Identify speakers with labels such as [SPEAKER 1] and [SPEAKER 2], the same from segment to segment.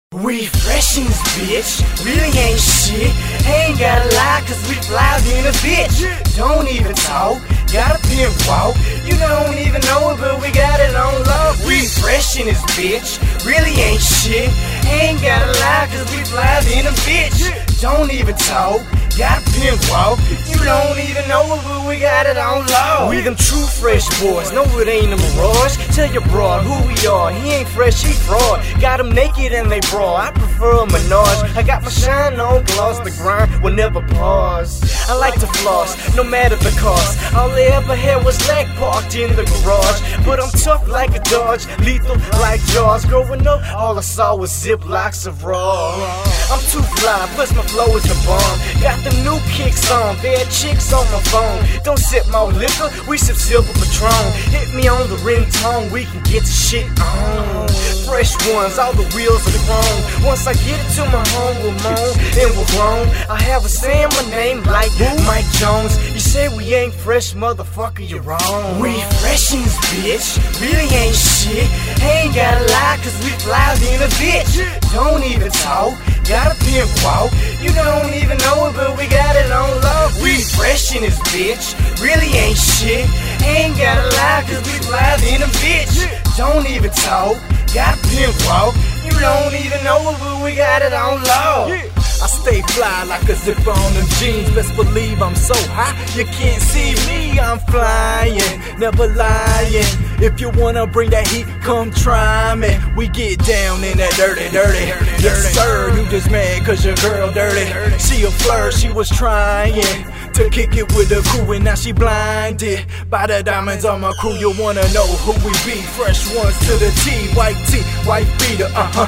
[SPEAKER 1] We fresh in this bitch, really ain't shit. Ain't gotta lie, cause we fly in a bitch. Don't even talk, got a pimp walk. You don't even know it, but we got it on low. We fresh in this bitch, really ain't shit. Ain't gotta lie, cause we fly in a bitch. Don't even talk, got a pimp walk. You don't even know it, but we got it on low. We them true fresh boys, no it ain't a mirage. Tell your broad who we are, he ain't fresh, he fraud. Got him naked and they brawl, I prefer a menage. I got my shine on, gloss, the grind will never pause. I like to floss, no matter the cost. All they ever had was leg parked in the garage. But I'm tough like a Dodge, lethal like Jaws. Growing up, all I saw was Ziplocs of raw. I'm too fly, plus my flow is the bomb. Got them new kicks on, bad chicks on my phone. Don't sip more liquor, we sip silver Patron. Hit me on the ringtone, we can get the shit on. Fresh ones, all the wheels are chrome. Once I get it to my home, we'll moan and we're grown. I have a saying my name like Mike Jones. You say we ain't fresh, motherfucker, you're wrong. We fresh in this bitch, really ain't shit. Ain't gotta lie, cause we fly in a bitch. Don't even talk, got a pimp walk. You don't even know it, but we got it on low. We fresh in this bitch, really ain't shit. Ain't gotta lie, cause we fly in a bitch. Don't even talk, got a pimp walk. You don't even know it, but we got it on low.
[SPEAKER 2] I stay fly like a zipper on them jeans. Best believe I'm so high, you can't see me, I'm flying, never lying. If you wanna bring that heat, come try me. We get down in that dirty. Yes sir, you just mad cause your girl dirty. She a flirt, she was trying to kick it with the crew, and now she blinded by the diamonds on my crew. You wanna know who we be? Fresh ones to the T, white beater,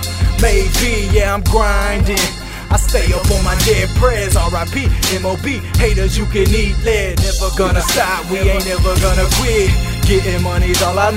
[SPEAKER 2] maybe, yeah, I'm grinding. I stay up on my dead prayers, R.I.P. M.O.B. Haters, you can eat lead. Never gonna stop, we ain't never gonna quit. Getting money's all I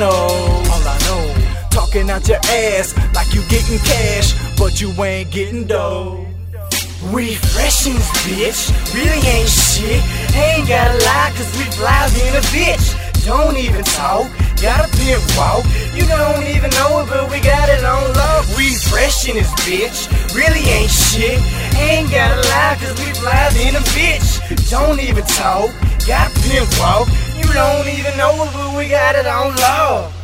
[SPEAKER 2] know. Talking out your ass like you getting cash, but you ain't getting dough.
[SPEAKER 1] We fresh in this bitch, really ain't shit. Ain't gotta lie, cause we fly in a bitch. Don't even talk, got a pimp walk. You don't even know it, but we got it on low. We fresh in this bitch, really ain't shit. Ain't gotta lie, cause we fly in a bitch. Don't even talk, got a pimp walk. You don't even know it, but we got it on low.